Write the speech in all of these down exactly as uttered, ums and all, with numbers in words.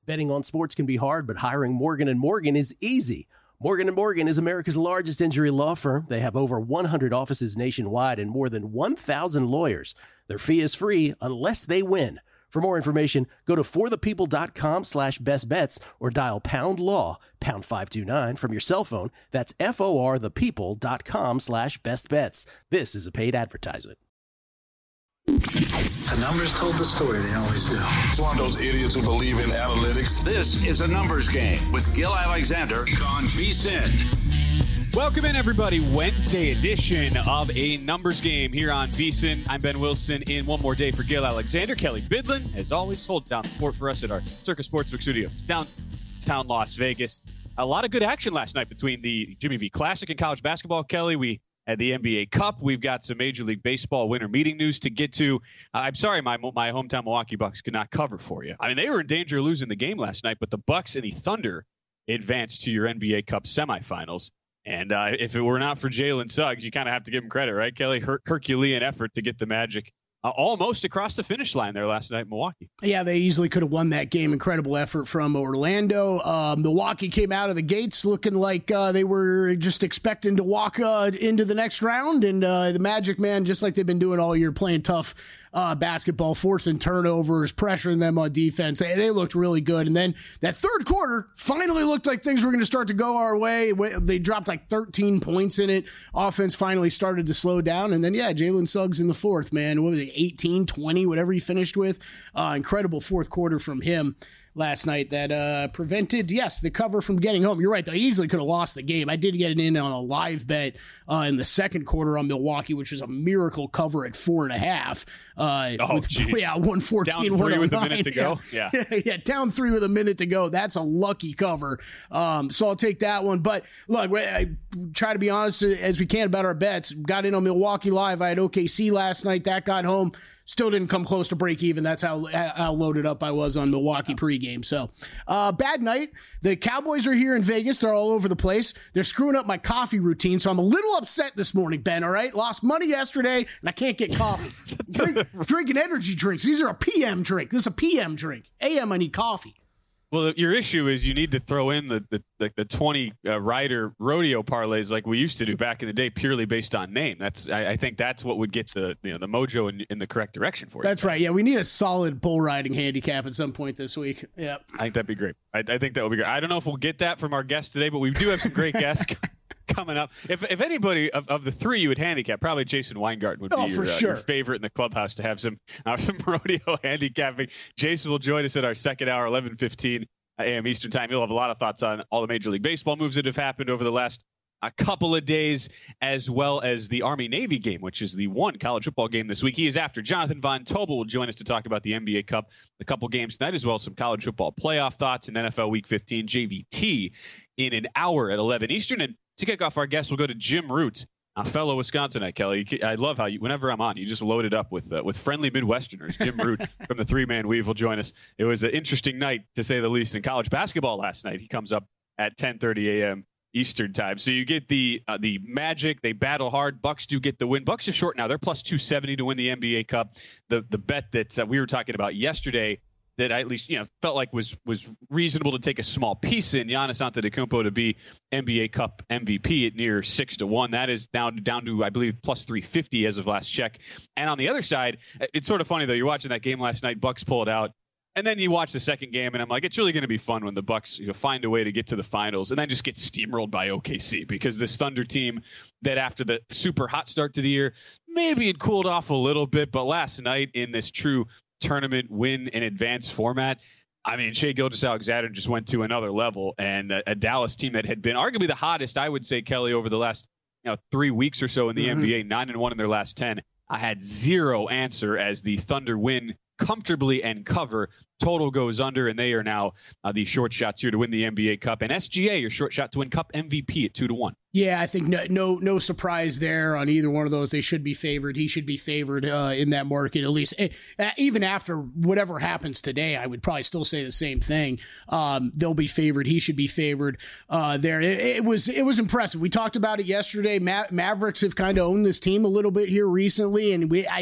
Betting on sports can be hard, but hiring Morgan and Morgan is easy. Morgan and Morgan is America's largest injury law firm. They have over one hundred offices nationwide and more than one thousand lawyers. Their fee is free unless they win. For more information, go to forthepeople.com slash best bets or dial pound law, pound five two nine from your cell phone. That's F-O-R thepeople.com slash best bets. This is a paid advertisement. The numbers told the story. They always do. It's one of those idiots who believe in analytics. This is a numbers game with Gil Alexander on VSiN. Welcome in, everybody. Wednesday edition of a numbers game here on VSiN. I'm Ben Wilson in one more day for Gil Alexander. Kelly Bidlin, as always, holds down the fort for us at our Circus Sportsbook studio downtown Las Vegas. A lot of good action last night between the Jimmy V Classic and college basketball, Kelly. We at the N B A Cup. We've got some Major League Baseball winter meeting news to get to. Uh, I'm sorry, my my hometown Milwaukee Bucks could not cover for you. I mean, they were in danger of losing the game last night, but the Bucks and the Thunder advanced to your N B A Cup semifinals. And uh, if it were not for Jalen Suggs, you kind of have to give him credit, right, Kelly? Her- Herculean effort to get the Magic uh, almost across the finish line there last night in Milwaukee. Yeah, they easily could have won that game. Incredible effort from Orlando. Uh, Milwaukee came out of the gates looking like uh, they were just expecting to walk uh, into the next round. And uh, the Magic, man, just like they've been doing all year, playing tough Uh, basketball, forcing turnovers, pressuring them on defense. They, they looked really good. And then that third quarter finally looked like things were going to start to go our way. They dropped like thirteen points in it. Offense finally started to slow down. And then, yeah, Jalen Suggs in the fourth, man. What was it, eighteen, twenty, whatever he finished with? Uh, incredible fourth quarter from him last night that uh, prevented, yes, the cover from getting home. You're right. They easily could have lost the game. I did get it in on a live bet uh, in the second quarter on Milwaukee, which was a miracle cover at four and a half. Uh, oh, with, geez. Yeah, one fourteen, down three one oh nine. with a minute to go. Yeah. Yeah. yeah, down three with a minute to go. That's a lucky cover. Um, so I'll take that one. But look, I try to be honest as we can about our bets. Got in on Milwaukee live. I had O K C last night. That got home. Still didn't come close to break even. That's how how loaded up I was on Milwaukee pregame. So, uh, bad night. The Cowboys are here in Vegas. They're all over the place. They're screwing up my coffee routine, so I'm a little upset this morning, Ben, all right? Lost money yesterday, and I can't get coffee. Drink, drinking energy drinks. These are a P M drink. This is a P M drink. A M, I need coffee. Well, your issue is you need to throw in the the, the, the twenty uh, rider rodeo parlays like we used to do back in the day, purely based on name. That's I, I think that's what would get the you know the mojo in, in the correct direction for you. That's right. Yeah, we need a solid bull riding handicap at some point this week. Yeah, I think that'd be great. I, I think that would be great. I don't know if we'll get that from our guest today, but we do have some great guests coming up. If if anybody of, of the three you would handicap, probably Jason Weingarten would be oh, your, for uh, sure. your favorite in the clubhouse to have some uh, some rodeo handicapping. Jason will join us at our second hour, eleven fifteen a m Eastern time. He'll have a lot of thoughts on all the Major League Baseball moves that have happened over the last a couple of days, as well as the Army-Navy game, which is the one college football game this week. He is after. Jonathan Von Tobel will join us to talk about the N B A Cup, a couple games tonight, as well as some college football playoff thoughts and N F L Week fifteen J V T in an hour at eleven Eastern. And to kick off our guest, we'll go to Jim Root, a fellow Wisconsinite, Kelly. I love how you, whenever I'm on, you just load it up with uh, with friendly Midwesterners. Jim Root from the three-man weave will join us. It was an interesting night, to say the least, in college basketball last night. He comes up at ten thirty a m Eastern time. So you get the uh, the Magic. They battle hard. Bucks do get the win. Bucks are short now. They're plus two seventy to win the N B A Cup. The the bet that uh, we were talking about yesterday, that I at least you know felt like was was reasonable to take a small piece in, Giannis Antetokounmpo to be N B A Cup M V P at near six to one. That is down down to I believe plus three fifty as of last check. And on the other side, it's sort of funny though. You're watching that game last night. Bucks pull it out, and then you watch the second game, and I'm like, it's really going to be fun when the Bucks you know, find a way to get to the finals, and then just get steamrolled by O K C, because this Thunder team that after the super hot start to the year, maybe it cooled off a little bit, but last night in this true tournament win and advance format, I mean, Shai Gilgeous-Alexander just went to another level, and a, a Dallas team that had been arguably the hottest, I would say, Kelly, over the last you know three weeks or so in the mm-hmm. N B A, nine and one in their last ten. I had zero answer as the Thunder win comfortably and cover. Total goes under, and they are now uh, the short shots here to win the N B A Cup. And S G A, your short shot to win Cup M V P at two to one. Yeah, I think no, no, no surprise there on either one of those. They should be favored. He should be favored uh, in that market, at least. Uh, even after whatever happens today, I would probably still say the same thing. Um, they'll be favored. He should be favored uh, there. It, it was it was impressive. We talked about it yesterday. Ma- Mavericks have kind of owned this team a little bit here recently, and we I.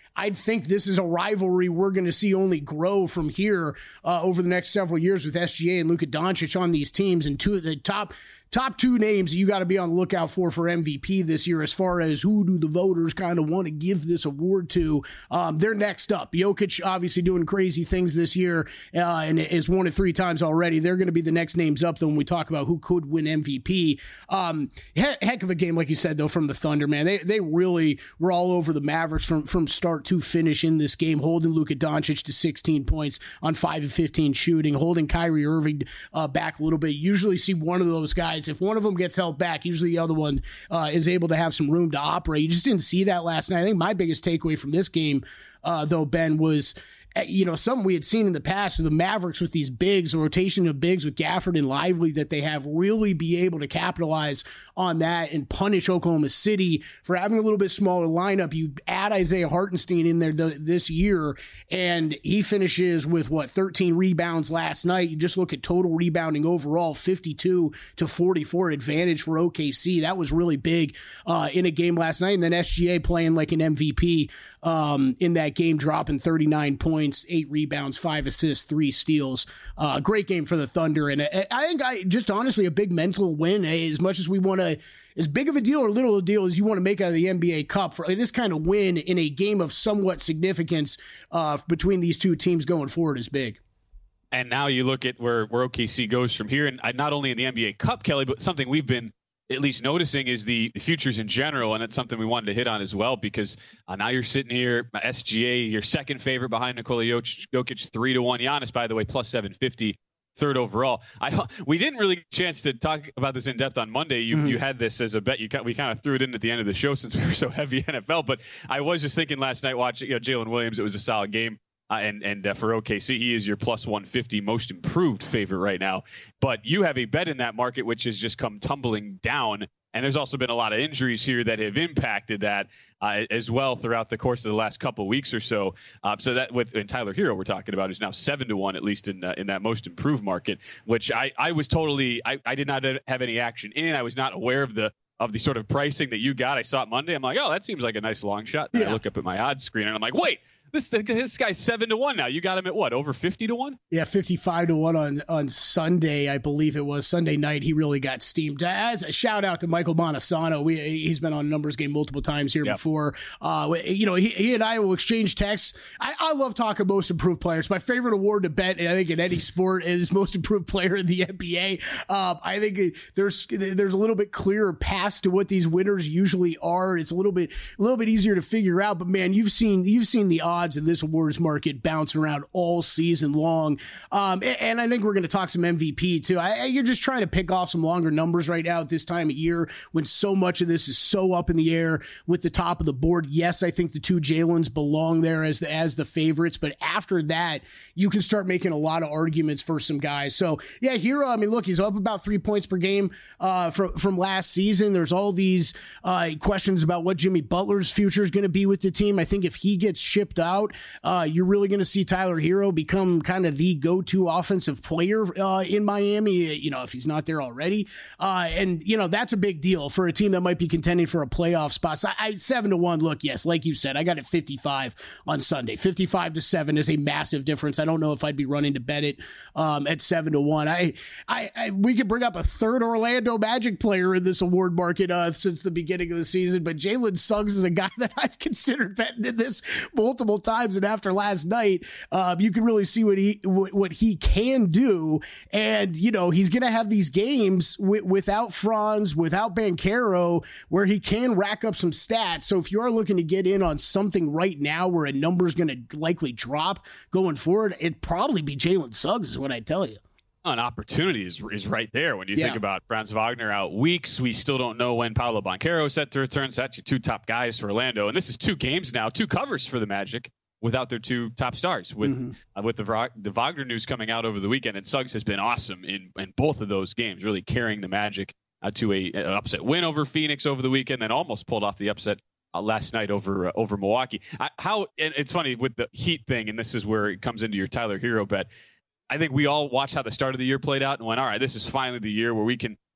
I think this is a rivalry we're going to see only grow from here uh, over the next several years with S G A and Luka Doncic on these teams, and two of the top top two names you got to be on the lookout for for M V P this year. As far as who do the voters kind of want to give this award to, um, they're next up. Jokic obviously doing crazy things this year uh, and is won it three times already. They're going to be the next names up though when we talk about who could win M V P. Um, he- heck of a game, like you said though, from the Thunder, man. They they really were all over the Mavericks from from start to finish in this game, holding Luka Doncic to sixteen points on five of fifteen shooting, holding Kyrie Irving uh, back a little bit. You usually see one of those guys, if one of them gets held back, usually the other one uh, is able to have some room to operate. You just didn't see that last night. I think my biggest takeaway from this game, uh, though, Ben, was you know, something we had seen in the past of the Mavericks with these bigs, the rotation of bigs with Gafford and Lively that they have, really be able to capitalize on that and punish Oklahoma City for having a little bit smaller lineup. You add Isaiah Hartenstein in there th- this year, and he finishes with, what, thirteen rebounds last night. You just look at total rebounding overall, fifty-two to forty-four advantage for O K C. That was really big uh, in a game last night. And then S G A playing like an M V P um, in that game, dropping thirty-nine points, eight rebounds, five assists, three steals. Uh, great game for the Thunder. And I, I think I just honestly a big mental win, eh, as much as we want to, as big of a deal or little a deal as you want to make out of the N B A Cup, for this kind of win in a game of somewhat significance uh, between these two teams going forward is big. And now you look at where, where O K C goes from here, and not only in the N B A Cup, Kelly, but something we've been at least noticing is the, the futures in general, and it's something we wanted to hit on as well, because uh, now you're sitting here, S G A, your second favorite behind Nikola Jokic, Jokic three to one. Giannis, by the way, plus seven fifty, third overall. I we didn't really get a chance to talk about this in depth on Monday. You mm-hmm. you had this as a bet. You we kind of threw it in at the end of the show since we were so heavy N F L. But I was just thinking last night watching, you know, Jalen Williams. It was a solid game. Uh, and and uh, for O K C, he is your plus one fifty most improved favorite right now. But you have a bet in that market which has just come tumbling down. And there's also been a lot of injuries here that have impacted that uh, as well throughout the course of the last couple of weeks or so. Uh, so that with and Tyler Hero we're talking about is now seven to one, at least in uh, in that most improved market, which I, I was totally I, I did not have any action in. I was not aware of the of the sort of pricing that you got. I saw it Monday. I'm like, oh, that seems like a nice long shot. And yeah. I look up at my odds screen and I'm like, wait. This this guy's seven to one now. You got him at what, over fifty to one? Yeah, fifty-five to one on on Sunday, I believe it was Sunday night. He really got steamed. As a shout out to Michael Montesano, we he's been on Numbers Game multiple times here yep. before. Uh, you know, he, he and I will exchange texts. I, I love talking most improved players. My favorite award to bet, I think, in any sport is most improved player in the N B A. Uh, I think there's there's a little bit clearer path to what these winners usually are. It's a little bit a little bit easier to figure out. But man, you've seen you've seen the odds in this awards market bouncing around all season long. Um, and, and I think we're going to talk some M V P too. I, you're just trying to pick off some longer numbers right now at this time of year when so much of this is so up in the air with the top of the board. Yes, I think the two Jalens belong there as the, as the favorites, but after that, you can start making a lot of arguments for some guys. So yeah, Hero, I mean, look, he's up about three points per game uh, from, from last season. There's all these uh, questions about what Jimmy Butler's future is going to be with the team. I think if he gets shipped out, Uh, you're really going to see Tyler Hero become kind of the go-to offensive player uh, in Miami, you know, if he's not there already. Uh, and, you know, that's a big deal for a team that might be contending for a playoff spot. So I, I seven to one, look, yes, like you said, I got it fifty-five on Sunday. fifty-five to seven is a massive difference. I don't know if I'd be running to bet it um, at seven to one. I, I, I, we could bring up a third Orlando Magic player in this award market uh, since the beginning of the season, but Jalen Suggs is a guy that I've considered betting in this multiple times, and after last night, um, you can really see what he what, what he can do. And you know, he's going to have these games w- without Franz, without Banchero, where he can rack up some stats. So if you are looking to get in on something right now where a number is going to likely drop going forward, it'd probably be Jalen Suggs, is what I tell you. An opportunity is, is right there when you yeah. think about Franz Wagner out weeks. We still don't know when Paolo Banchero is set to return. So that's your two top guys for Orlando. And this is two games now, two covers for the Magic without their two top stars. With mm-hmm. uh, with the the Wagner news coming out over the weekend, and Suggs has been awesome in, in both of those games, really carrying the Magic uh, to a, a upset win over Phoenix over the weekend, and almost pulled off the upset uh, last night over uh, over Milwaukee. I, how and it's funny with the Heat thing, and this is where it comes into your Tyler Hero bet. I think we all watched how the start of the year played out and went, all right, this is finally the year where we can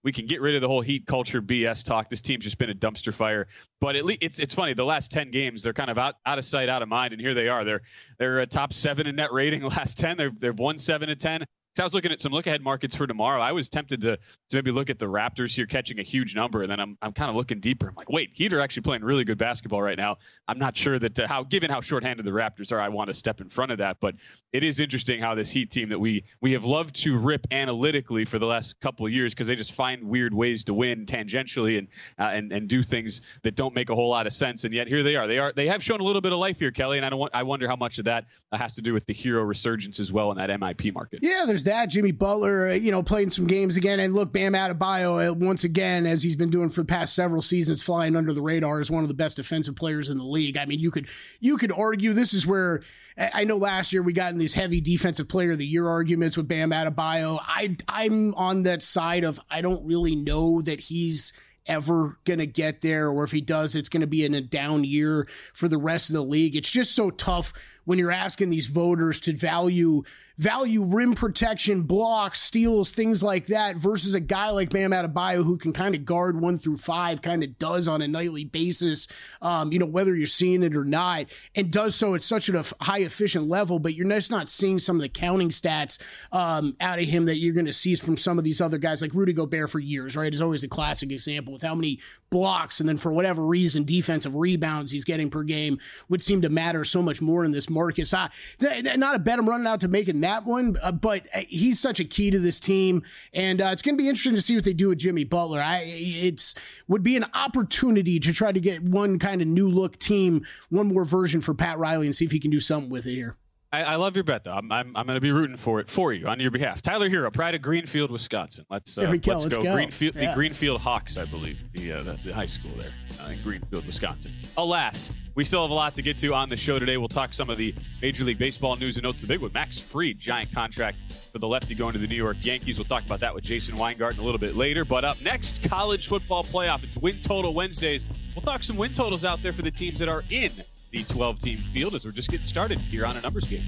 we can get rid of the whole Heat culture B S talk. This team's just been a dumpster fire. But at least it's it's funny. The last ten games, they're kind of out, out of sight, out of mind, and here they are. They're they're a top seven in net rating the last ten. They're they've won seven to ten. So I was looking at some look-ahead markets for tomorrow. I was tempted to, to maybe look at the Raptors here catching a huge number, and then I'm I'm kind of looking deeper. I'm like, wait, Heat are actually playing really good basketball right now. I'm not sure that uh, how, given how shorthanded the Raptors are, I want to step in front of that. But it is interesting how this Heat team that we we have loved to rip analytically for the last couple of years because they just find weird ways to win tangentially and uh, and and do things that don't make a whole lot of sense. And yet here they are. They are they have shown a little bit of life here, Kelly. And I don't want, I wonder how much of that has to do with the hero resurgence as well in that M I P market. Yeah, there's that. Jimmy Butler. You know, playing some games again, and look, Bam Adebayo once again, as he's been doing for the past several seasons, flying under the radar is one of the best defensive players in the league. I mean, you could you could argue this is where I know last year we got in these heavy defensive player of the year arguments with Bam Adebayo. I I'm on that side of I don't really know that he's ever going to get there, or if he does, it's going to be in a down year for the rest of the league. It's just so tough when you're asking these voters to value value rim protection, blocks, steals, things like that, versus a guy like Bam Adebayo who can kind of guard one through five, kind of does on a nightly basis, um, you know, whether you're seeing it or not, and does so at such a high efficient level, but you're just not seeing some of the counting stats um, out of him that you're going to see from some of these other guys like Rudy Gobert for years, right? Is always a classic example with how many blocks and then for whatever reason, defensive rebounds he's getting per game would seem to matter so much more in this market. So, not a bet I'm running out to making that one, uh, but he's such a key to this team, and uh, it's going to be interesting to see what they do with Jimmy Butler. I it's would be an opportunity to try to get one kind of new look team, one more version for Pat Riley, and see if he can do something with it here. I, I love your bet, though. I'm I'm, I'm going to be rooting for it for you on your behalf. Tyler Hero, Pride of Greenfield, Wisconsin. Let's uh, there we go. let's, let's go. go. Greenfield, yeah. The Greenfield Hawks, I believe, the, uh, the the high school there uh, in Greenfield, Wisconsin. Alas, we still have a lot to get to on the show today. We'll talk some of the Major League Baseball news and notes. The big one, Max Fried, giant contract for the lefty going to the New York Yankees. We'll talk about that with Jason Weingarten a little bit later. But up next, college football playoff. It's Win Total Wednesdays. We'll talk some win totals out there for the teams that are in the twelve-team field as we're just getting started here on A Numbers Game.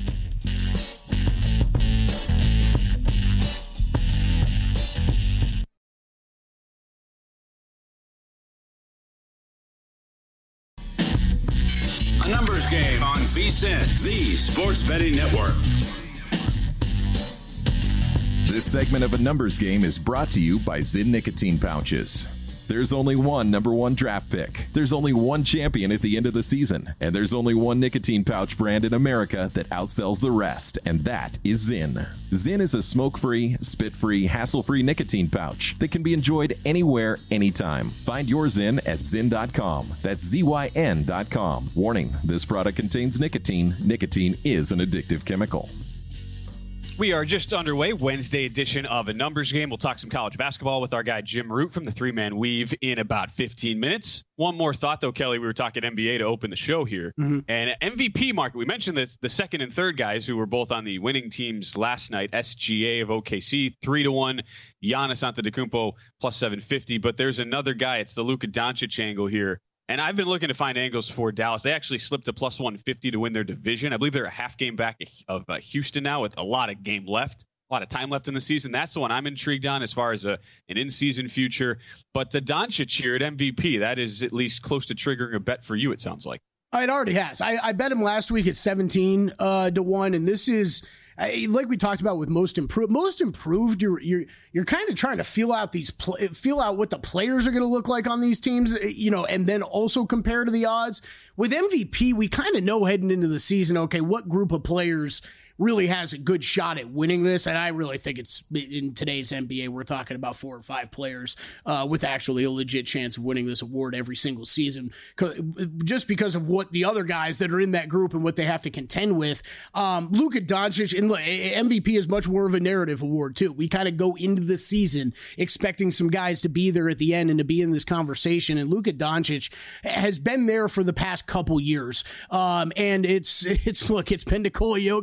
A Numbers Game on V S I N, the Sports Betting Network. This segment of A Numbers Game is brought to you by Zyn Nicotine Pouches. There's only one number one draft pick. There's only one champion at the end of the season. And there's only one nicotine pouch brand in America that outsells the rest, and that is Zyn. Zyn is a smoke-free, spit-free, hassle-free nicotine pouch that can be enjoyed anywhere, anytime. Find your Zyn at zyn dot com. That's Z Y N dot com. Warning, this product contains nicotine. Nicotine is an addictive chemical. We are just underway, Wednesday edition of A Numbers Game. We'll talk some college basketball with our guy Jim Root from the three-man weave in about fifteen minutes. One more thought, though, Kelly. We were talking N B A to open the show here. Mm-hmm. And M V P market, we mentioned the, the second and third guys who were both on the winning teams last night. S G A of O K C, three to one. Giannis Antetokounmpo, plus seven fifty. But there's another guy. It's the Luka Doncic angle here. And I've been looking to find angles for Dallas. They actually slipped to plus one fifty to win their division. I believe they're a half game back of uh, Houston now with a lot of game left, a lot of time left in the season. That's the one I'm intrigued on as far as a, an in-season future. But the Doncic here at M V P, that is at least close to triggering a bet for you, it sounds like. It already has. I, I bet him last week at seventeen uh, to one, and this is – like we talked about with most improved, most improved, you're you're you're kind of trying to feel out these pl- feel out what the players are going to look like on these teams, you know, and then also compare to the odds. With M V P, we kind of know heading into the season, okay, what group of players really has a good shot at winning this, and I really think it's in today's N B A, we're talking about four or five players uh, with actually a legit chance of winning this award every single season, just because of what the other guys that are in that group and what they have to contend with. Um, Luka Doncic, and M V P is much more of a narrative award too. We kind of go into the season expecting some guys to be there at the end and to be in this conversation, and Luka Doncic has been there for the past couple years. Um, and it's it's look, it's been Nikola Jokic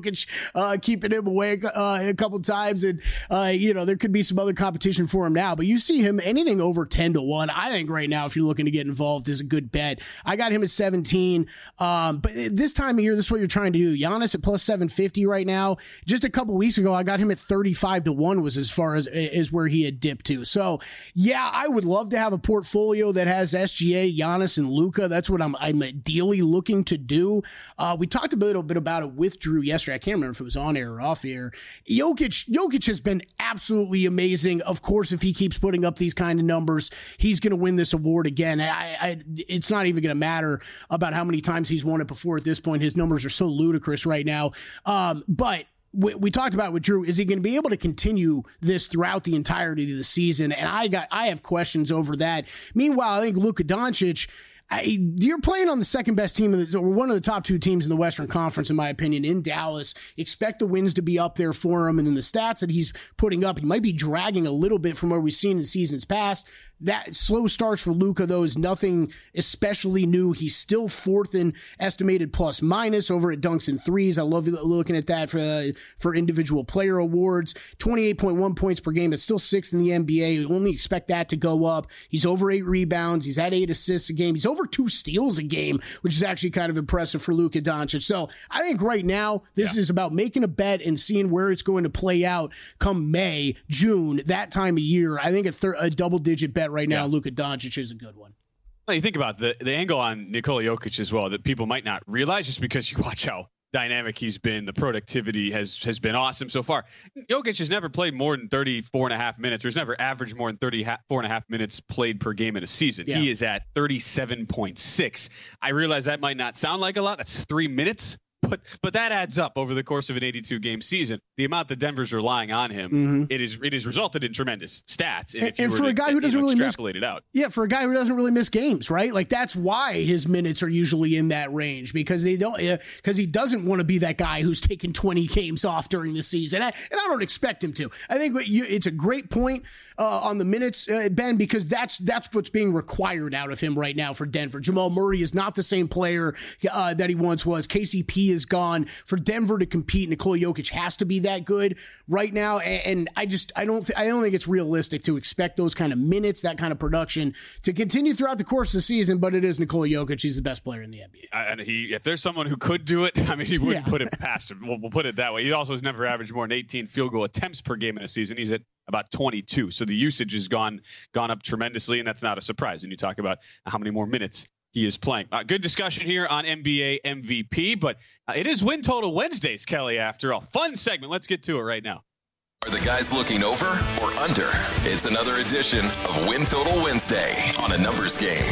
uh, keeping him away uh, a couple times. And, uh, you know, there could be some other competition for him now. But you see him anything over ten to one, I think right now, if you're looking to get involved, is a good bet. I got him at seventeen. Um, but this time of year, this is what you're trying to do. Giannis at plus seven fifty right now. Just a couple weeks ago, I got him at thirty-five to one was as far as is where he had dipped to. So, yeah, I would love to have a portfolio that has S G A, Giannis, and Luka. That's what I'm, I'm ideally looking to do. Uh, we talked a little bit about it with Drew yesterday. I can't remember if it was on air or off air. Jokic, Jokic has been absolutely amazing. Of course, if he keeps putting up these kind of numbers, he's going to win this award again. I, I, it's not even going to matter about how many times he's won it before at this point. His numbers are so ludicrous right now. Um, but we, we talked about with Drew, is he going to be able to continue this throughout the entirety of the season? And I got, I have questions over that. Meanwhile, I think Luka Doncic, I, you're playing on the second best team, in the, or one of the top two teams in the Western Conference, in my opinion, in Dallas. Expect the wins to be up there for him. And then the stats that he's putting up, he might be dragging a little bit from what we've seen in seasons past. That slow starts for Luka, though, is nothing especially new. He's still fourth in estimated plus minus over at dunks and threes. I love looking at that for uh, for individual player awards. twenty-eight point one points per game. It's still sixth in the N B A. You only expect that to go up. He's over eight rebounds. He's at eight assists a game. He's over two steals a game, which is actually kind of impressive for Luka Doncic. So I think right now this yeah. is about making a bet and seeing where it's going to play out come May, June, that time of year. I think a, thir- a double-digit bet right now, yeah. Luka Doncic is a good one. Well, you think about the, the angle on Nikola Jokic as well that people might not realize just because you watch how dynamic he's been. The productivity has has been awesome so far. Jokic has never played more than thirty-four and a half minutes, or has never averaged more than thirty-four and a half minutes played per game in a season. Yeah. He is at thirty-seven point six. I realize that might not sound like a lot. That's three minutes. But but that adds up over the course of an eighty-two game season. The amount that Denver's relying on him, mm-hmm. it is it has resulted in tremendous stats. And, and, and for to, a guy who doesn't know, really extrapolate miss, it out, yeah, for a guy who doesn't really miss games, right? Like that's why his minutes are usually in that range because they don't because uh, he doesn't want to be that guy who's taking twenty games off during the season. And I, and I don't expect him to. I think what you, it's a great point uh, on the minutes, uh, Ben, because that's that's what's being required out of him right now for Denver. Jamal Murray is not the same player uh, that he once was. K C P is gone. For Denver to compete, Nikola Jokic has to be that good right now, and, and I just I don't th- I don't think it's realistic to expect those kind of minutes, that kind of production to continue throughout the course of the season. But it is Nikola Jokic; he's the best player in the N B A. And he, if there's someone who could do it, I mean, he wouldn't yeah. put it past him. We'll, we'll put it that way. He also has never averaged more than eighteen field goal attempts per game in a season. He's at about twenty-two, so the usage has gone gone up tremendously, and that's not a surprise when you talk about how many more minutes he is playing. Uh, good discussion here on N B A M V P, but uh, it is Win Total Wednesdays, Kelly, after all. Fun segment. Let's get to it right now. Are the guys looking over or under? It's another edition of Win Total Wednesday on a numbers game.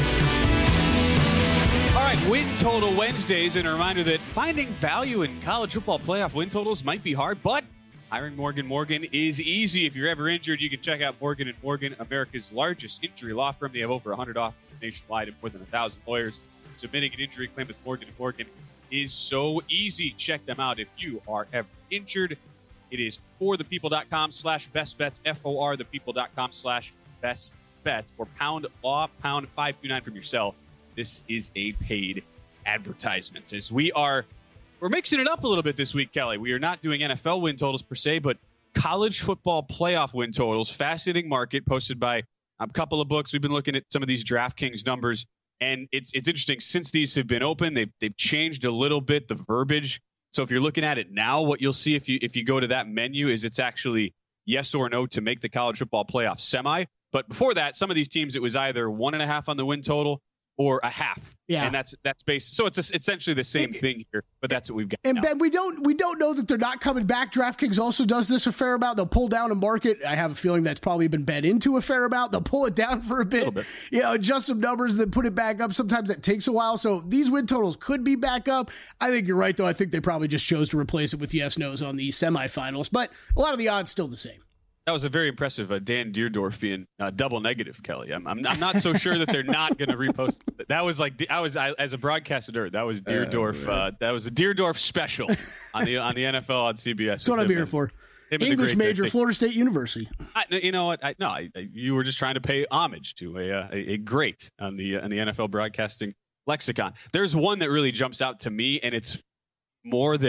All right, Win Total Wednesdays, and a reminder that finding value in college football playoff win totals might be hard, but hiring Morgan Morgan is easy. If you're ever injured, you can check out Morgan and Morgan, America's largest injury law firm. They have over one hundred offices nationwide and more than one thousand lawyers. Submitting an injury claim with Morgan and Morgan is so easy. Check them out if you are ever injured. It is forthepeople.com slash best bets, F O R thepeople.com slash best bet, or pound law, pound five two nine from your cell. This is a paid advertisement. As we are We're mixing it up a little bit this week, Kelly. We are not doing N F L win totals per se, but college football playoff win totals. Fascinating market posted by a couple of books. We've been looking at some of these DraftKings numbers, and it's it's interesting. Since these have been open, they've they've changed a little bit the verbiage. So if you're looking at it now, what you'll see if you if you go to that menu is it's actually yes or no to make the college football playoff semi. But before that, some of these teams, it was either one and a half on the win total or a half. Yeah. And that's that's based. So it's a, essentially the same thing here, but that's what we've got. And now. Ben, we don't we don't know that they're not coming back. DraftKings also does this a fair amount. They'll pull down a market. I have a feeling that's probably been bet into a fair amount. They'll pull it down for a bit, a bit. You know, adjust some numbers, then put it back up. Sometimes that takes a while. So these win totals could be back up. I think you're right, though. I think they probably just chose to replace it with yes, no's on the semifinals, but a lot of the odds still the same. That was a very impressive uh, Dan Deerdorfian uh, double negative, Kelly. I'm, I'm I'm not so sure that they're not going to repost. That was like I was I, as a broadcaster. That was Deerdorf. Uh, uh, that was a Deerdorf special on the on the N F L on C B S. That's what I'm here for. English major, Florida State University. I, you know what? I, no, I, I, you were just trying to pay homage to a a, a great on the on the N F L broadcasting lexicon. There's one that really jumps out to me, and it's more that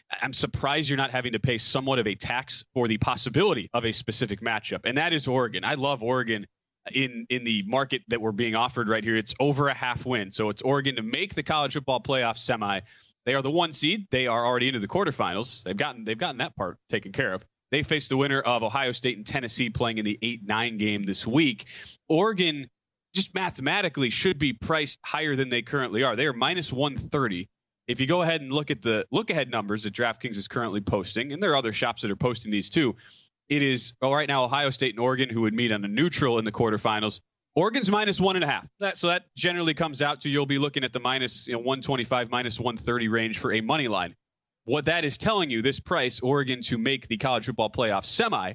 I'm surprised you're not having to pay somewhat of a tax for the possibility of a specific matchup. And that is Oregon. I love Oregon in, in the market that we're being offered right here. It's over a half win. So it's Oregon to make the college football playoff semi. They are the one seed. They are already into the quarterfinals. They've gotten, they've gotten that part taken care of. They face the winner of Ohio State and Tennessee playing in the eight nine game this week. Oregon just mathematically should be priced higher than they currently are. They are minus one thirty. If you go ahead and look at the look ahead numbers that DraftKings is currently posting, and there are other shops that are posting these too, it is well, right now Ohio State and Oregon, who would meet on a neutral in the quarterfinals. Oregon's minus one and a half. That, so that generally comes out to you'll be looking at the minus you know, one twenty-five, minus one thirty range for a money line. What that is telling you, this price, Oregon to make the college football playoff semi,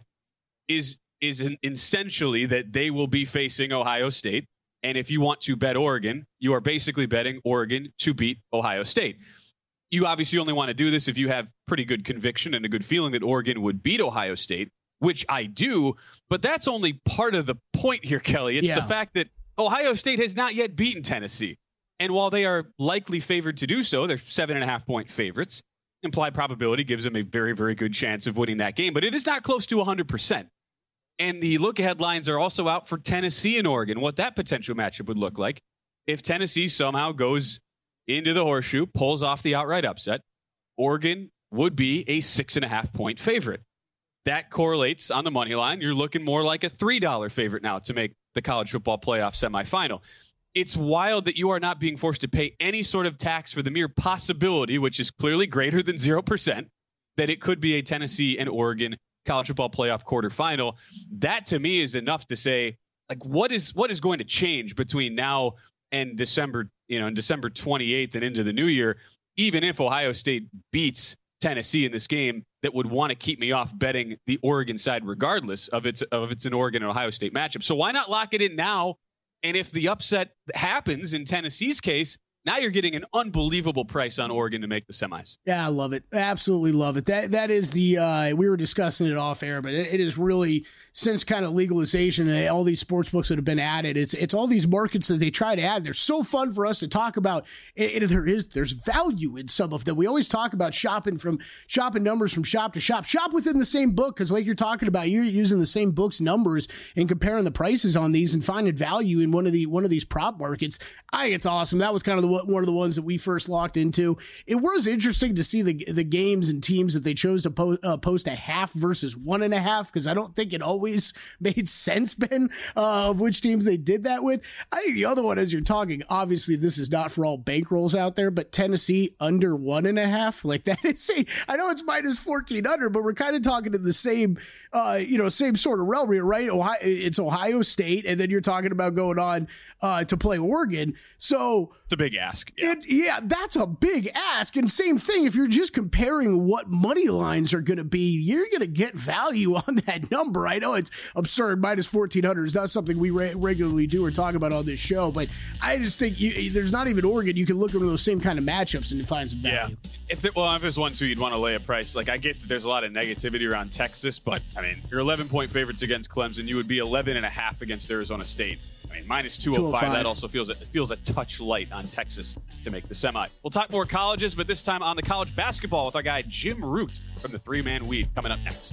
is is in, essentially that they will be facing Ohio State. And if you want to bet Oregon, you are basically betting Oregon to beat Ohio State. You obviously only want to do this if you have pretty good conviction and a good feeling that Oregon would beat Ohio State, which I do. But that's only part of the point here, Kelly. It's yeah. the fact that Ohio State has not yet beaten Tennessee. And while they are likely favored to do so, they're seven and a half point favorites. Implied probability gives them a very, very good chance of winning that game. But it is not close to one hundred percent. And the look-ahead lines are also out for Tennessee and Oregon, what that potential matchup would look like. If Tennessee somehow goes into the horseshoe, pulls off the outright upset, Oregon would be a six and a half point favorite. That correlates on the money line. You're looking more like a three dollar favorite now to make the college football playoff semifinal. It's wild that you are not being forced to pay any sort of tax for the mere possibility, which is clearly greater than zero percent, that it could be a Tennessee and Oregon college football playoff quarterfinal. That to me is enough to say, like, what is what is going to change between now and December, you know, and December twenty-eighth and into the new year, even if Ohio State beats Tennessee in this game, that would want to keep me off betting the Oregon side regardless of it's of it's an Oregon and Ohio State matchup. So why not lock it in now? And if the upset happens in Tennessee's case, now you're getting an unbelievable price on Oregon to make the semis. Yeah, I love it. Absolutely love it. That That is the, uh, we were discussing it off air, but it, it is really, since kind of legalization and all these sports books that have been added, it's it's all these markets that they try to add. They're so fun for us to talk about. And there is, there's value in some of them. We always talk about shopping from, shopping numbers from shop to shop. Shop within the same book, because like you're talking about, you're using the same book's numbers and comparing the prices on these and finding value in one of the one of these prop markets. I think it's awesome. That was kind of the one of the ones that we first locked into. It was interesting to see the the games and teams that they chose to po- uh, post a half versus one and a half, because I don't think it always made sense, Ben, uh, of which teams they did that with. I think the other one, as you're talking, obviously this is not for all bankrolls out there, but Tennessee under one and a half, like that is a, I know it's minus fourteen hundred, but we're kind of talking in the same, uh, you know, same sort of realm here, right? Ohio, it's Ohio State, and then you're talking about going on uh, to play Oregon. So it's a big ask. Yeah. It, yeah, that's a big ask. And same thing, if you're just comparing what money lines are going to be, you're going to get value on that number. I know it's absurd. Minus fourteen hundred is not something we re- regularly do or talk about on this show, but I just think you, there's not even Oregon. You can look at those same kind of matchups and find some value. Yeah. If it, well, if there's one, two, you'd want to lay a price. Like, I get that there's a lot of negativity around Texas, but I mean, you're eleven point favorites against Clemson. You would be eleven and a half against Arizona State. I mean, minus two oh five, that also feels, it feels a touch light on Texas to make the semi. We'll talk more colleges, but this time on the college basketball with our guy Jim Root from the three-man weave coming up next.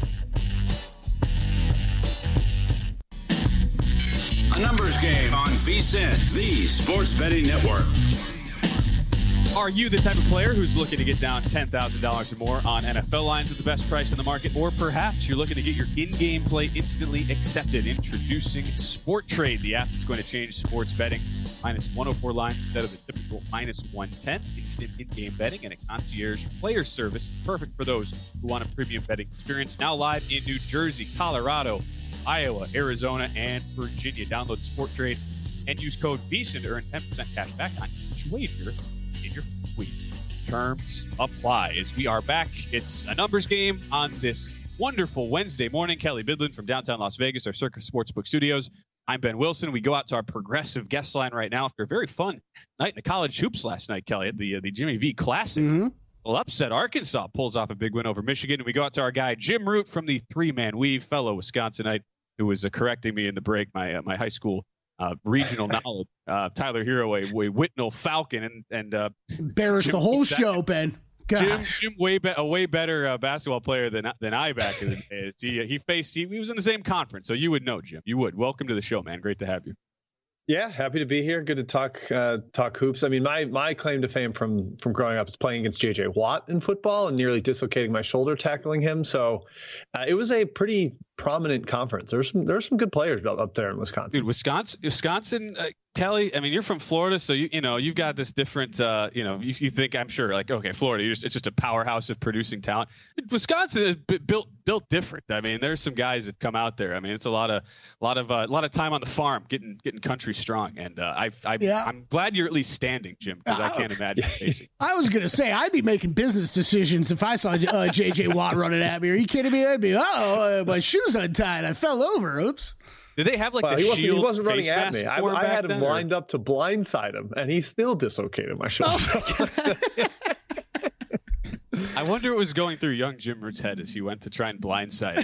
A numbers game on V S I N, the sports betting network. Are you the type of player who's looking to get down ten thousand dollars or more on N F L lines at the best price in the market? Or perhaps you're looking to get your in-game play instantly accepted. Introducing Sport Trade, the app that's going to change sports betting. Minus one oh four line instead of the typical minus one ten. Instant in-game betting and a concierge player service. Perfect for those who want a premium betting experience. Now live in New Jersey, Colorado, Iowa, Arizona, and Virginia. Download Sport Trade and use code V S I N to earn ten percent cash back on each wager in your first week. Terms apply. As we are back, it's a numbers game on this wonderful Wednesday morning. Kelly Bidlin from downtown Las Vegas, our Circus Sportsbook studios. I'm Ben Wilson. We go out to our progressive guest line right now after a very fun night in the college hoops last night, Kelly, at the uh, the Jimmy V Classic. Mm-hmm. Well, upset Arkansas pulls off a big win over Michigan. And we go out to our guy Jim Root from the three-man weave, fellow Wisconsinite, who was uh, correcting me in the break, my uh, my high school uh, regional knowledge. Uh, Tyler Hero, a, a Whitnall Falcon, and and uh, embarrassed the whole show, Ben. Jim, Jim, way be, a way better uh, basketball player than than I back in the day. He he faced he, he was in the same conference, so you would know, Jim. You would. Welcome to the show, man. Great to have you. Yeah, happy to be here. Good to talk uh, talk hoops. I mean, my my claim to fame from from growing up is playing against J J Watt in football and nearly dislocating my shoulder tackling him. So uh, it was a pretty prominent conference. There's some there's some good players up there in Wisconsin. Dude, Wisconsin, Wisconsin, uh, Kelly. I mean, you're from Florida, so you you know you've got this different. Uh, you know, you, you think I'm sure like okay, Florida, you're just, it's just a powerhouse of producing talent. Wisconsin is built built different. I mean, there's some guys that come out there. I mean, it's a lot of a lot of a uh, lot of time on the farm, getting getting country strong. And uh, I, I yeah. I'm glad you're at least standing, Jim, because uh, I can't imagine facing. I was gonna say I'd be making business decisions if I saw uh, J J Watt running at me. Are you kidding me? I'd be oh, uh, my shoes untied. I fell over. Oops. Did they have like well, the he wasn't, shield he wasn't running at me. I, I had him then, lined or? up to blindside him, and he still dislocated my shoulder. Oh my I wonder what was going through young Jim Root's head as he went to try and blindside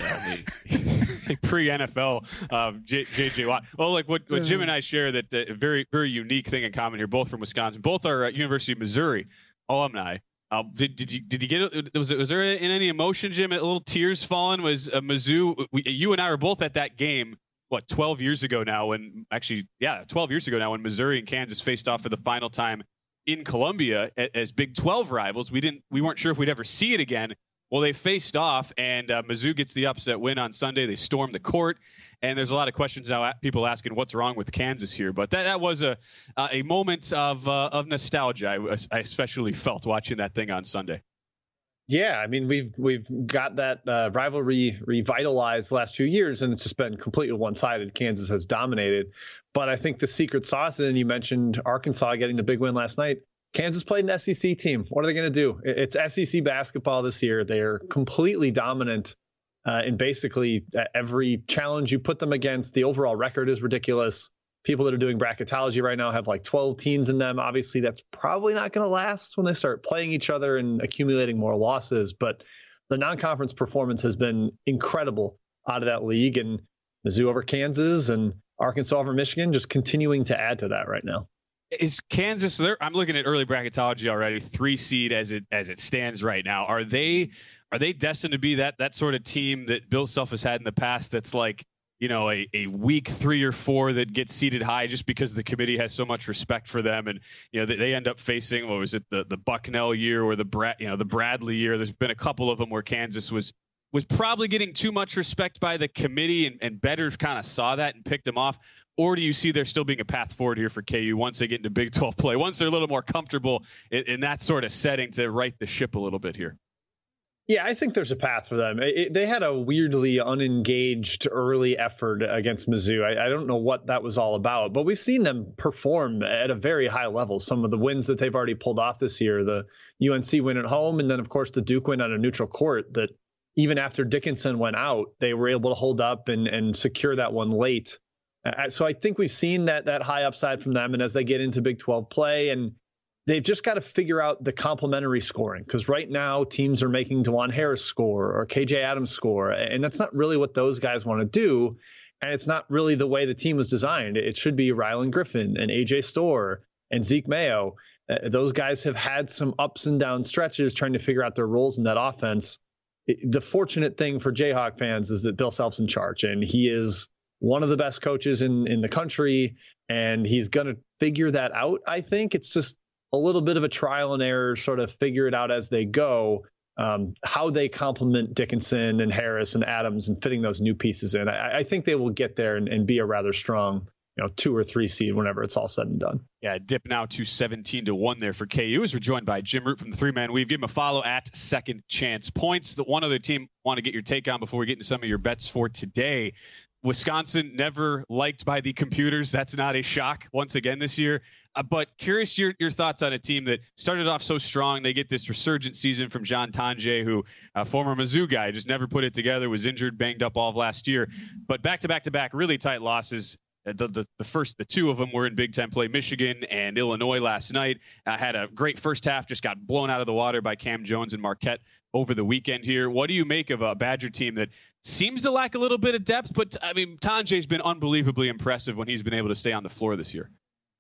uh, the pre-N F L um, J J Watt. Well, like what, what Jim and I share that uh, very very unique thing in common here. Both from Wisconsin. Both are at University of Missouri alumni. Uh, did, did you did you get it? Was, it, was there in any emotion, Jim? A little tears falling? Was uh, Mizzou? We, you and I were both at that game. What, twelve years ago now? When actually, yeah, twelve years ago now, when Missouri and Kansas faced off for the final time in Columbia as Big twelve rivals. We didn't. We weren't sure if we'd ever see it again. Well, they faced off, and uh, Mizzou gets the upset win on Sunday. They storm the court, and there's a lot of questions now. People asking what's wrong with Kansas here, but that, that was a uh, a moment of uh, of nostalgia. I, I especially felt watching that thing on Sunday. Yeah, I mean we've we've got that uh, rivalry revitalized the last few years, and it's just been completely one-sided. Kansas has dominated, but I think the secret sauce, and you mentioned Arkansas getting the big win last night. Kansas played an S E C team. What are they going to do? It's S E C basketball this year. They're completely dominant uh, in basically every challenge you put them against. The overall record is ridiculous. People that are doing bracketology right now have like twelve teams in them. Obviously, that's probably not going to last when they start playing each other and accumulating more losses. But the non-conference performance has been incredible out of that league. And Mizzou over Kansas and Arkansas over Michigan just continuing to add to that right now. Is Kansas there? I'm looking at early bracketology already, three seed as it as it stands right now. Are they are they destined to be that that sort of team that Bill Self has had in the past? That's like, you know, a, a weak three or four that gets seated high just because the committee has so much respect for them, and you know they, they end up facing what was it the the Bucknell year or the Brad you know the Bradley year. There's been a couple of them where Kansas was was probably getting too much respect by the committee, and, and Better kind of saw that and picked them off. Or do you see there still being a path forward here for K U once they get into Big twelve play, once they're a little more comfortable in, in that sort of setting to right the ship a little bit here? Yeah, I think there's a path for them. It, they had a weirdly unengaged early effort against Mizzou. I, I don't know what that was all about, but we've seen them perform at a very high level. Some of the wins that they've already pulled off this year, the U N C win at home, and then, of course, the Duke win on a neutral court that even after Dickinson went out, they were able to hold up and, and secure that one late. Uh, so I think we've seen that that high upside from them. And as they get into Big twelve play, and they've just got to figure out the complementary scoring, because right now teams are making DeJuan Harris score or K J Adams score. And that's not really what those guys want to do. And it's not really the way the team was designed. It should be Rylan Griffin and A J Storr and Zeke Mayo. Uh, those guys have had some ups and down stretches trying to figure out their roles in that offense. It, the fortunate thing for Jayhawk fans is that Bill Self's in charge, and he is one of the best coaches in, in the country, and he's going to figure that out. I think it's just a little bit of a trial and error, sort of figure it out as they go, um, how they complement Dickinson and Harris and Adams and fitting those new pieces in. I, I think they will get there and, and be a rather strong, you know, two or three seed whenever it's all said and done. Yeah, dip now to seventeen to one there for K U as we're joined by Jim Root from the Three Man Weave. Give him a follow at Second Chance Points. The one other team want to get your take on before we get into some of your bets for today. Wisconsin, never liked by the computers. That's not a shock once again this year. Uh, but curious your your thoughts on a team that started off so strong. They get this resurgent season from John Tonje, who a former Mizzou guy, just never put it together, was injured, banged up all of last year. But back to back to back, really tight losses. The, the the first, the two of them were in Big Ten play. Michigan and Illinois last night uh, had a great first half, just got blown out of the water by Cam Jones and Marquette over the weekend here. What do you make of a Badger team that seems to lack a little bit of depth? But I mean, Tonje's been unbelievably impressive when he's been able to stay on the floor this year.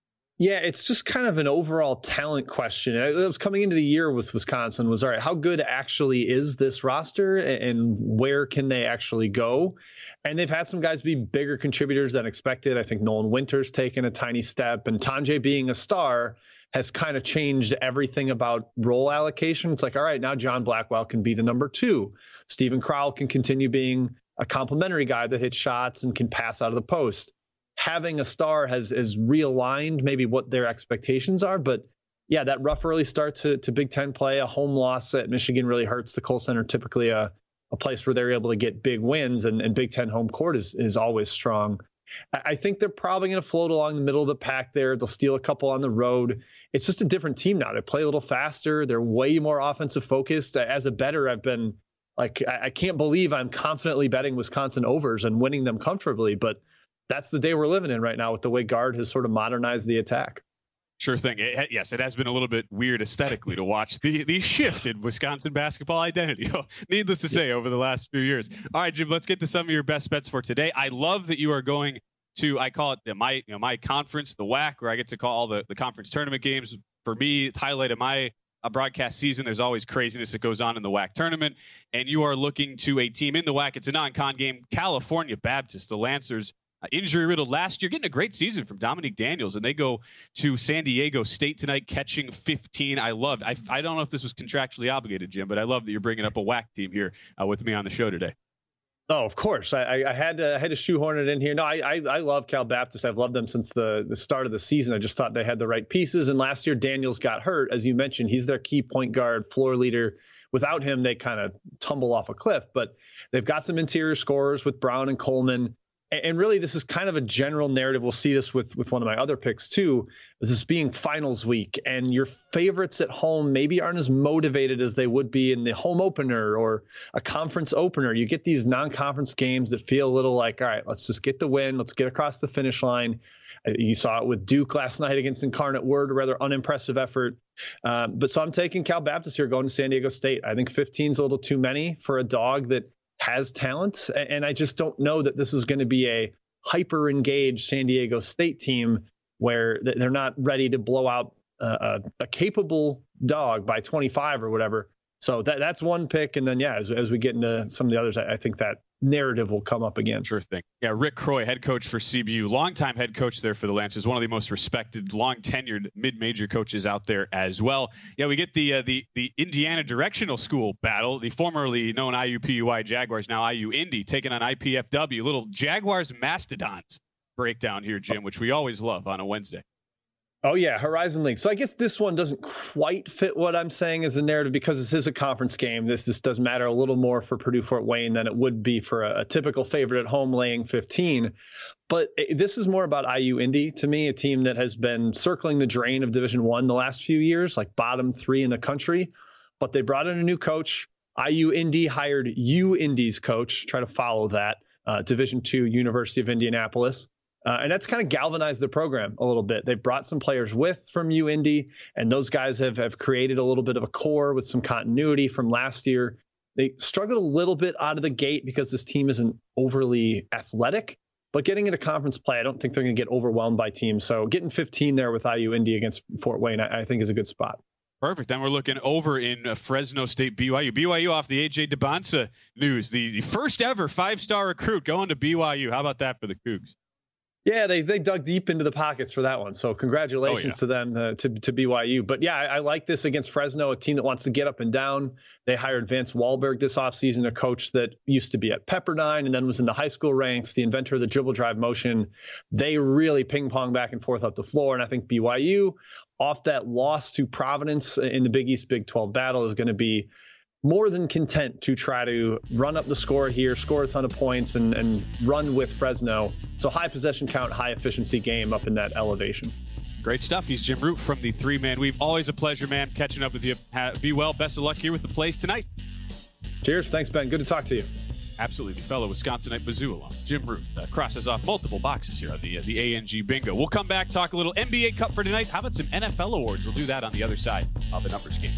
Yeah, it's just kind of an overall talent question. It was coming into the year with Wisconsin was, all right, how good actually is this roster and where can they actually go? And they've had some guys be bigger contributors than expected. I think Nolan Winter's taken a tiny step, and Tonje being a star has kind of changed everything about role allocation. It's like, all right, now John Blackwell can be the number two. Steven Crowell can continue being a complimentary guy that hits shots and can pass out of the post. Having a star has has realigned maybe what their expectations are. But yeah, that rough early start to, to Big Ten play, a home loss at Michigan really hurts. The Kohl Center, typically a, a place where they're able to get big wins, and, and Big Ten home court is, is always strong. I think they're probably going to float along the middle of the pack there. They'll steal a couple on the road. It's just a different team now. They play a little faster. They're way more offensive focused. As a bettor, I've been like, I, I can't believe I'm confidently betting Wisconsin overs and winning them comfortably, but that's the day we're living in right now with the way Gard has sort of modernized the attack. Sure thing. It, yes, it has been a little bit weird aesthetically to watch the, the shift in Wisconsin basketball identity, needless to say, over the last few years. All right, Jim, let's get to some of your best bets for today. I love that you are going to, I call it my you know, my conference, the W A C, where I get to call all the, the conference tournament games. For me, it's highlight of my uh, broadcast season. There's always craziness that goes on in the W A C tournament, and you are looking to a team in the W A C. It's a non-con game, California Baptist, the Lancers. Uh, injury riddled last year, getting a great season from Dominique Daniels, and they go to San Diego State tonight, catching fifteen. I loved. I, I don't know if this was contractually obligated, Jim, but I love that you're bringing up a W A C team here uh, with me on the show today. Oh, of course. I, I had to I had to shoehorn it in here. No, I, I I love Cal Baptist. I've loved them since the the start of the season. I just thought they had the right pieces. And last year, Daniels got hurt, as you mentioned. He's their key point guard, floor leader. Without him, they kind of tumble off a cliff. But they've got some interior scorers with Brown and Coleman. And really, this is kind of a general narrative. We'll see this with, with one of my other picks, too. This is being finals week, and your favorites at home maybe aren't as motivated as they would be in the home opener or a conference opener. You get these non-conference games that feel a little like, all right, let's just get the win. Let's get across the finish line. You saw it with Duke last night against Incarnate Word, a rather unimpressive effort. Um, but so I'm taking Cal Baptist here going to San Diego State. I think fifteen is a little too many for a dog that has talent, and I just don't know that this is going to be a hyper engaged San Diego State team where they're not ready to blow out a, a capable dog by twenty-five or whatever. So that that's one pick, and then yeah, as, as we get into some of the others, I, I think that narrative will come up again. Sure thing. Yeah, Rick Croy, head coach for C B U, longtime head coach there for the Lancers, one of the most respected, long tenured mid-major coaches out there as well. Yeah, we get the uh, the the Indiana Directional School battle, the formerly known I U P U I Jaguars, now I U Indy, taking on I P F W. Little Jaguars Mastodons breakdown here, Jim, which we always love on a Wednesday. Oh, yeah, Horizon League. So I guess this one doesn't quite fit what I'm saying as a narrative because this is a conference game. This, this does matter a little more for Purdue Fort Wayne than it would be for a, a typical favorite at home laying fifteen. But it, this is more about I U Indy to me, a team that has been circling the drain of Division One the last few years, like bottom three in the country. But they brought in a new coach. I U Indy hired U Indy's coach, try to follow that, uh, Division Two, University of Indianapolis. Uh, and that's kind of galvanized the program a little bit. They brought some players with from U Indy, and those guys have, have created a little bit of a core with some continuity from last year. They struggled a little bit out of the gate because this team isn't overly athletic, but getting into conference play, I don't think they're going to get overwhelmed by teams. So getting fifteen there with I U Indy against Fort Wayne, I, I think is a good spot. Perfect. Then we're looking over in uh, Fresno State, B Y U. B Y U off the A J DeBonsa news, the, the first ever five-star recruit going to B Y U. How about that for the Cougs? Yeah, they they dug deep into the pockets for that one. So congratulations oh, yeah. to them, uh, to, to B Y U. But yeah, I, I like this against Fresno, a team that wants to get up and down. They hired Vance Wahlberg this offseason, a coach that used to be at Pepperdine and then was in the high school ranks, the inventor of the dribble drive motion. They really ping pong back and forth up the floor. And I think B Y U, off that loss to Providence in the Big East Big twelve battle, is going to be more than content to try to run up the score here, score a ton of points, and, and run with Fresno. So high possession count, high efficiency game up in that elevation. Great stuff. He's Jim Root from the Three Man Weave. Always a pleasure, man, catching up with you. Be well. Best of luck here with the plays tonight. Cheers. Thanks, Ben. Good to talk to you. Absolutely. Fellow Wisconsinite Mizzou alum, Jim Root, uh, crosses off multiple boxes here on the, uh, the A N G bingo. We'll come back, talk a little N B A Cup for tonight. How about some N F L awards? We'll do that on the other side of the numbers game.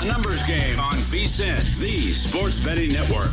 A numbers game on V S I N, the sports betting network.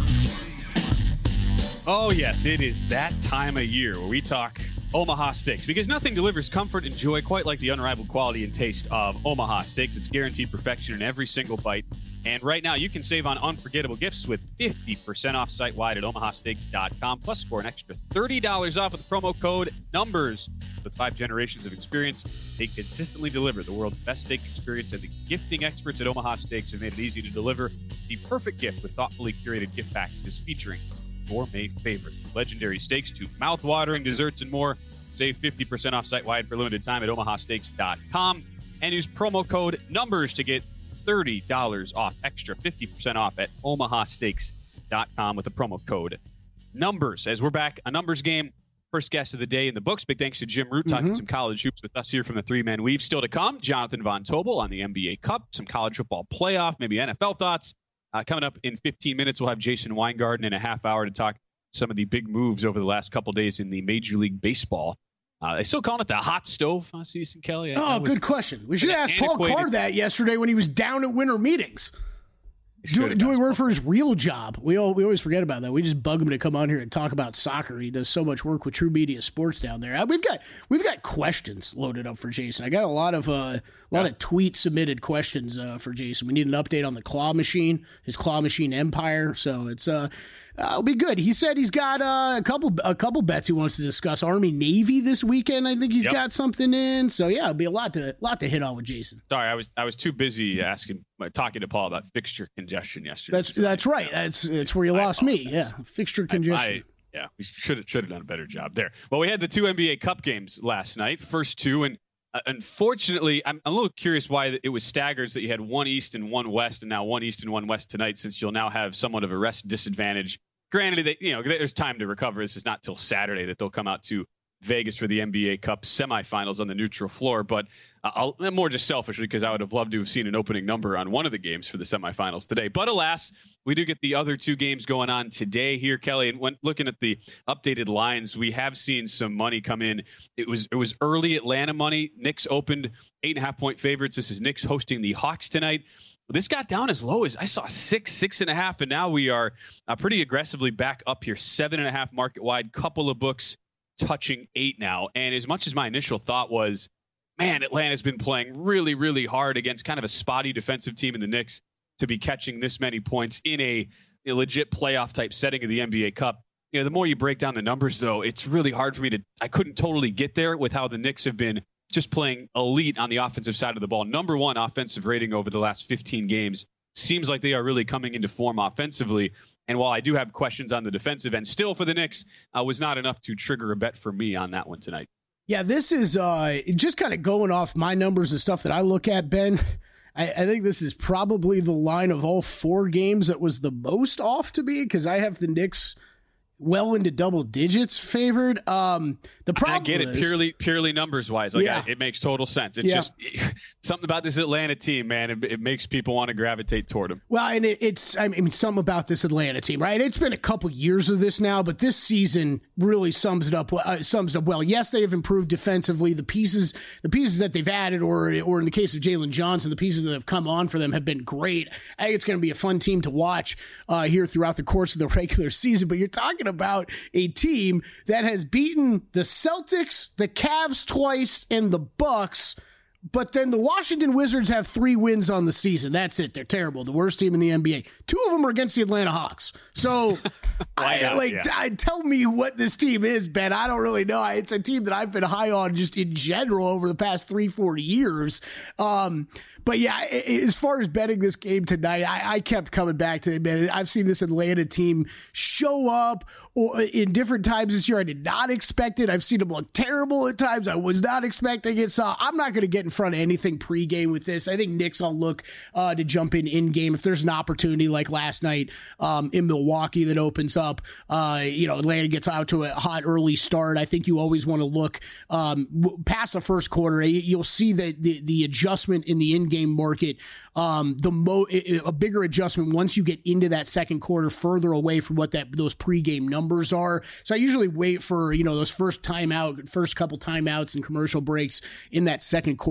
Oh, yes, it is that time of year where we talk Omaha Steaks, because nothing delivers comfort and joy quite like the unrivaled quality and taste of Omaha Steaks. It's guaranteed perfection in every single bite. And right now, you can save on unforgettable gifts with fifty percent off site-wide at omaha steaks dot com, plus score an extra thirty dollars off with the promo code NUMBERS. With five generations of experience, they consistently deliver the world's best steak experience, and the gifting experts at Omaha Steaks have made it easy to deliver the perfect gift with thoughtfully curated gift packages featuring gourmet favorites, legendary steaks to mouth-watering desserts and more. Save fifty percent off site-wide for limited time at omaha steaks dot com and use promo code NUMBERS to get thirty dollars off, extra fifty percent off at omaha steaks dot com with the promo code NUMBERS. As we're back, a numbers game, first guest of the day in the books. Big thanks to Jim Root talking Mm-hmm. some college hoops with us here from the three-man weave. Still to come, Jonathan Von Tobel on the N B A Cup, some college football playoff, maybe N F L thoughts. Uh, coming up in fifteen minutes, we'll have Jason Weingarten in a half hour to talk some of the big moves over the last couple days in the Major League Baseball. Uh, they still calling it the hot stove, uh, Season Kelly. I, Oh, I was, good question. We should ask Paul antiquated- Carr that yesterday when he was down at winter meetings. Do, Should've doing asked work Paul. for his real job. We all, we always forget about that. We just bug him to come on here and talk about soccer. He does so much work with True Media Sports down there. Uh, We've got we've got questions loaded up for Jason. I got a lot of uh, a lot Yeah. of tweet submitted questions uh, for Jason. We need an update on the claw machine, his claw machine empire. So it's uh, uh it'll be good. He said he's got uh, a couple a couple bets he wants to discuss. Army Navy this weekend. I think he's Yep. got something in. So yeah, it'll be a lot to lot to hit on with Jason. Sorry, I was I was too busy asking, uh, talking to Paul about fixture congestion yesterday. That's So that's I- right. That's that's where you I lost me. Yeah, fixture congestion. I, yeah, we should have should have done a better job there. Well, we had the two N B A Cup games last night, first two, and uh, unfortunately, I'm, I'm a little curious why it was staggered that you had one East and one West, and now one East and one West tonight, since you'll now have somewhat of a rest disadvantage. Granted, that you know there's time to recover. This is not till Saturday that they'll come out to Vegas for the N B A Cup semifinals on the neutral floor, but uh, I'll, more just selfishly because I would have loved to have seen an opening number on one of the games for the semifinals today. But alas, we do get the other two games going on today here, Kelly. And when looking at the updated lines, we have seen some money come in. It was it was early Atlanta money. Knicks opened eight and a half point favorites. This is Knicks hosting the Hawks tonight. This got down as low as I saw six, six and a half, and now we are uh, pretty aggressively back up here, seven and a half market wide. Couple of books touching eight now. And as much as my initial thought was, man, Atlanta's been playing really, really hard against kind of a spotty defensive team in the Knicks to be catching this many points in a, a legit playoff type setting of the N B A Cup. You know, the more you break down the numbers, though, it's really hard for me to, I couldn't totally get there with how the Knicks have been just playing elite on the offensive side of the ball. Number one offensive rating over the last fifteen games. Seems like they are really coming into form offensively. And while I do have questions on the defensive end still for the Knicks, uh, was not enough to trigger a bet for me on that one tonight. Yeah, this is uh, just kind of going off my numbers and stuff that I look at, Ben. I, I think this is probably the line of all four games that was the most off to me because I have the Knicks well into double digits favored. Um, the problem I get it is, purely purely numbers wise. Like Yeah. I, it makes total sense. It's Yeah. just something about this Atlanta team, man. It, it makes people want to gravitate toward them. Well, and it, it's, I mean, something about this Atlanta team, right? It's been a couple years of this now, but this season really sums it up, uh, sums it up well. Yes, they have improved defensively. The pieces, the pieces that they've added, or, or in the case of Jalen Johnson, the pieces that have come on for them have been great. I think it's going to be a fun team to watch uh, here throughout the course of the regular season, but you're talking about a team that has beaten the Celtics, the Cavs twice, and the Bucks. But then the Washington Wizards have three wins on the season. That's it. They're terrible. The worst team in the N B A. Two of them are against the Atlanta Hawks. So, I, not? like, Yeah. I, tell me what this team is, Ben. I don't really know. It's a team that I've been high on just in general over the past three, four years. Um, but yeah, as far as betting this game tonight, I, I kept coming back to it, man. I've seen this Atlanta team show up or in different times this year. I did not expect it. I've seen them look terrible at times. I was not expecting it. So I'm not going to get in front of anything pregame with this. I think Knicks I'll look uh, to jump in in game if there's an opportunity like last night um, in Milwaukee that opens up. Uh, you know, Atlanta gets out to a hot early start. I think you always want to look um, past the first quarter. You'll see the the, the adjustment in the in-game market, um, the mo a bigger adjustment once you get into that second quarter, further away from what that those pregame numbers are. So I usually wait for you know those first timeout, first couple timeouts and commercial breaks in that second quarter.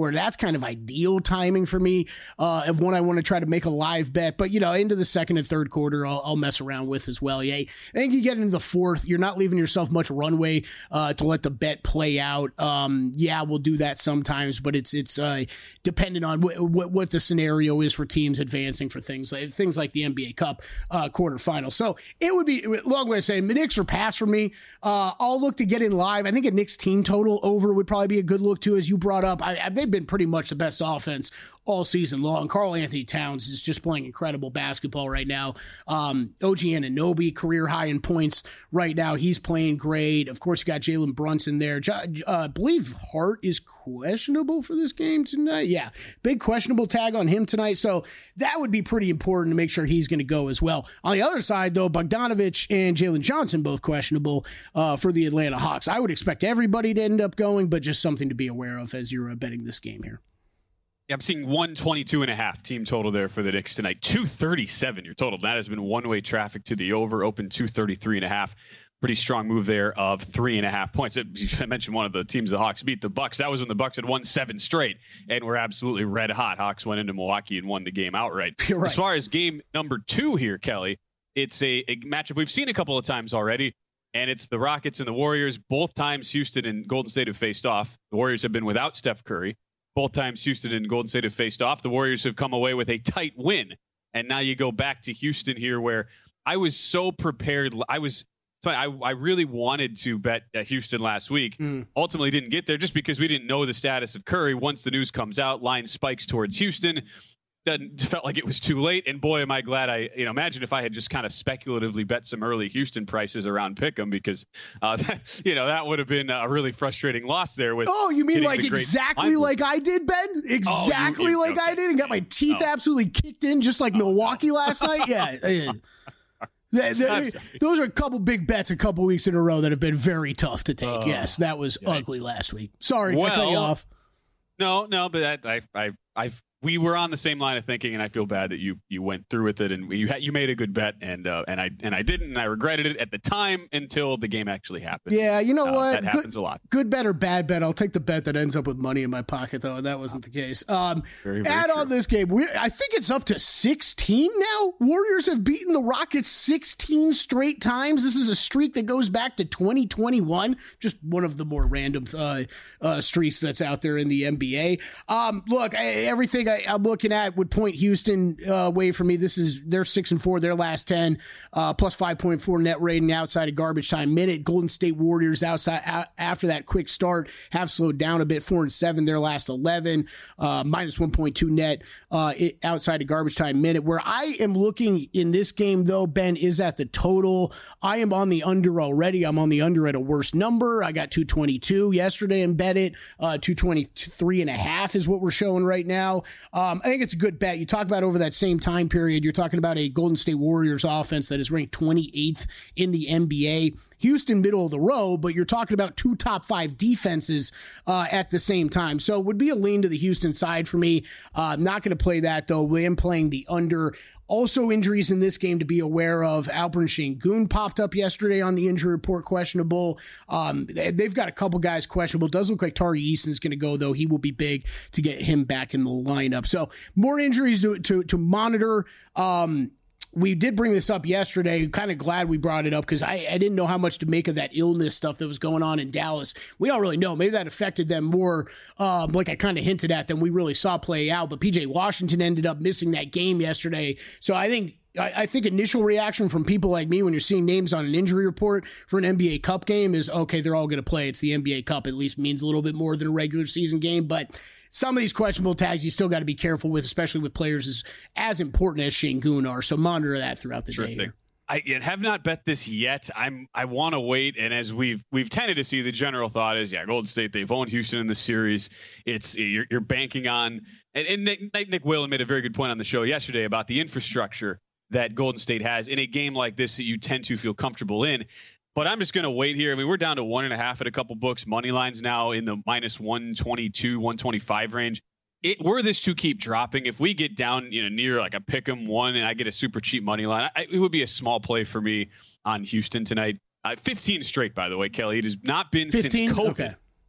where that's kind of ideal timing for me uh, of when I want to try to make a live bet. But, you know, into the second and third quarter, I'll, I'll mess around with as well. Yeah, I think you get into the fourth, you're not leaving yourself much runway uh, to let the bet play out. Um, yeah, we'll do that sometimes, but it's it's uh, dependent on w- w- what the scenario is for teams advancing for things like things like the N B A Cup uh, quarterfinal. So it would be a long way of saying Knicks or pass for me. Uh, I'll look to get in live. I think a Knicks team total over would probably be a good look too, as you brought up. I, I, they've been pretty much the best offense all season long. Karl Anthony Towns is just playing incredible basketball right now. Um, O G Anunoby, career high in points right now. He's playing great. Of course, you got Jalen Brunson there. Uh, I believe Hart is questionable for this game tonight. Yeah, big questionable tag on him tonight. So that would be pretty important to make sure he's going to go as well. On the other side, though, Bogdanovich and Jalen Johnson both questionable uh, for the Atlanta Hawks. I would expect everybody to end up going, but just something to be aware of as you're uh, betting this game here. Yeah, I'm seeing one twenty-two and a half team total there for the Knicks tonight. two thirty-seven your total. That has been one-way traffic to the over. Open two thirty-three and a half. Pretty strong move there of three and a half points. I mentioned one of the teams the Hawks beat, the Bucks. That was when the Bucks had won seven straight and were absolutely red hot. Hawks went into Milwaukee and won the game outright. Right. As far as game number two here, Kelly, it's a, a matchup we've seen a couple of times already, and it's the Rockets and the Warriors. Both times Houston and Golden State have faced off. The Warriors have been without Steph Curry. Both times Houston and Golden State have faced off. The Warriors have come away with a tight win. And now you go back to Houston here, where I was so prepared. I was I, I really wanted to bet Houston last week. Mm. Ultimately didn't get there just because we didn't know the status of Curry. Once the news comes out, line spikes towards Houston. Doesn't felt like it was too late, and boy, am I glad I, you know, imagine if I had just kind of speculatively bet some early Houston prices around Pick'em, because, uh, that, you know, that would have been a really frustrating loss there. With oh, you mean like exactly like I did, Ben? Exactly oh, you, like okay. I did, and got my teeth oh. absolutely kicked in, just like oh, Milwaukee no. last night. Yeah. yeah. They, they, those are a couple big bets a couple weeks in a row that have been very tough to take. Uh, yes, that was yeah. ugly last week. Sorry, well, I cut you off. No, no, but I, I, I, I've. We were on the same line of thinking, and I feel bad that you you went through with it, and you you made a good bet, and uh, and I and I didn't, and I regretted it at the time until the game actually happened. Yeah, you know uh, what? That happens good, a lot. Good bet or bad bet? I'll take the bet that ends up with money in my pocket, though. And that wasn't the case. Um, very, very add true. on this game. We, I think it's up to sixteen now. Warriors have beaten the Rockets sixteen straight times. This is a streak that goes back to twenty twenty-one. Just one of the more random uh, uh, streaks that's out there in the N B A. Um, look, I, everything I, I'm looking at would point Houston uh, way for me. This is they're six and four, their last ten, uh, plus five point four net rating outside of garbage time minute. Golden State Warriors outside a- after that quick start have slowed down a bit, four and seven, their last eleven, uh, minus one point two net uh, it, outside of garbage time minute. Where I am looking in this game, though, Ben, is at the total. I am on the under already. I'm on the under at a worse number. I got two twenty-two yesterday and bet it. Uh, two twenty-three and a half is what we're showing right now. Um, I think it's a good bet. You talk about over that same time period, you're talking about a Golden State Warriors offense that is ranked twenty-eighth in the N B A. Houston, middle of the road, but you're talking about two top five defenses uh, at the same time. So it would be a lean to the Houston side for me. Uh, I'm not going to play that, though. I am playing the under. Also, injuries in this game to be aware of. Alperen Sengun popped up yesterday on the injury report, questionable. Um, they've got a couple guys questionable. Does look like Tari Eason's going to go, though. He will be big to get him back in the lineup. So more injuries to to, to monitor. Um, We did bring this up yesterday. Kind of glad we brought it up because I, I didn't know how much to make of that illness stuff that was going on in Dallas. We don't really know. Maybe that affected them more, um, like I kind of hinted at, than we really saw play out. But P J Washington ended up missing that game yesterday. So I think I, I think initial reaction from people like me when you're seeing names on an injury report for an N B A Cup game is, okay, they're all going to play. It's the N B A Cup. At least means a little bit more than a regular season game. But some of these questionable tags you still got to be careful with, especially with players as, as important as Sengun are. So monitor that throughout the sure day. Thing. I have not bet this yet. I'm I want to wait, and as we've we've tended to see, the general thought is, yeah, Golden State, they've owned Houston in the series. It's you're, you're banking on, and, and Nick, Nick Whalen made a very good point on the show yesterday about the infrastructure that Golden State has in a game like this that you tend to feel comfortable in. But I'm just going to wait here. I mean, we're down to one and a half at a couple books. Money lines now in the minus one twenty-two, one twenty-five range. It, were this to keep dropping, if we get down, you know, near like a pick'em one and I get a super cheap money line, I, it would be a small play for me on Houston tonight. Uh, fifteen straight, by the way, Kelly. It has not been fifteen? Since COVID. Okay.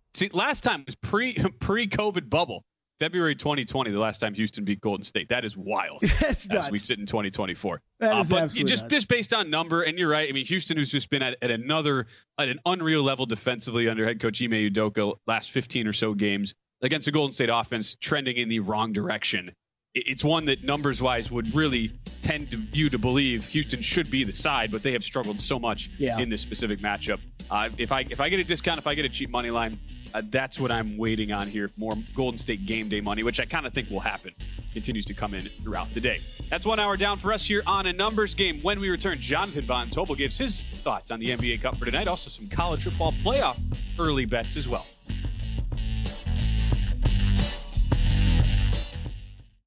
See, last time was pre pre COVID bubble. February twenty twenty, the last time Houston beat Golden State. That is wild. That's nuts. As we sit in twenty twenty-four. That uh, is but absolutely just, nuts. just based on number, and you're right. I mean, Houston, who's just been at, at another, at an unreal level defensively under head coach Ime Udoka last fifteen or so games against a Golden State offense trending in the wrong direction. It's one that numbers-wise would really tend to you to believe Houston should be the side, but they have struggled so much yeah. in this specific matchup. Uh, if I if I get a discount, if I get a cheap money line, uh, that's what I'm waiting on here. More Golden State game day money, which I kind of think will happen. Continues to come in throughout the day. That's one hour down for us here on A Numbers Game. When we return, Jonathan Von Tobel gives his thoughts on the N B A Cup for tonight. Also some college football playoff early bets as well.